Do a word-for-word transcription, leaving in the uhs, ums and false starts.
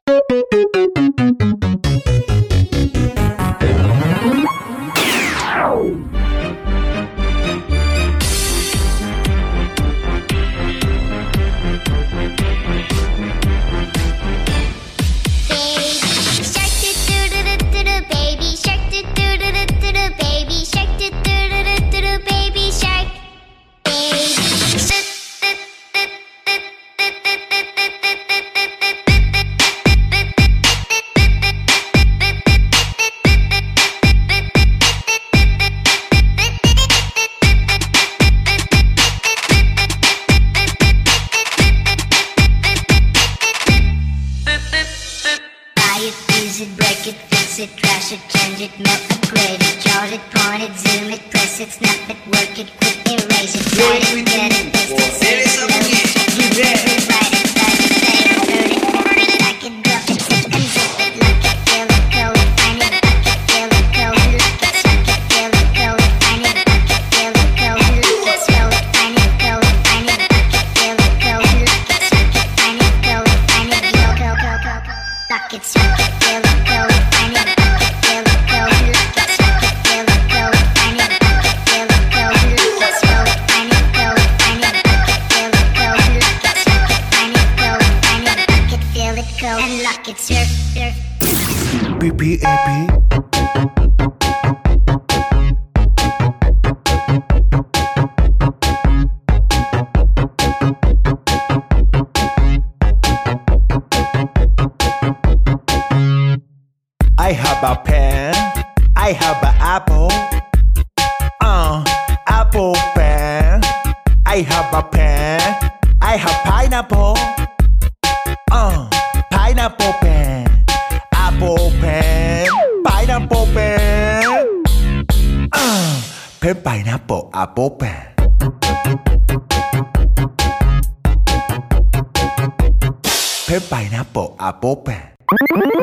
Break it, fix it, crash it, change it, melt, upgrade it, charge it, point it, zoom it, press it, snap it, work it, quick erase it, write it, get it, paste it, save it, load it, check it, rewrite it, type it, save it, load it, forward it, like it, drop it, zip and zip it, lock it, feel it, code it, find it, lock it, feel it, code it, lock it, suck it, feel it, code it, find it, lock it, feel it, code it, lock it, scroll it, find it, code it, find it, lock it, feel it, code it, lock it, suck it, find it, code it, find it, yo, go, go, go, go, lock it, suck it, feel it. And lock it, surf, surf. B P A P. I have a pen. I have an apple. Uh, apple pen. I have a pen. I have pineapple. Uh. Pineapple pen, apple pen, pineapple pen. Uh, pen, pineapple, apple pen. Pen, pineapple, apple pen.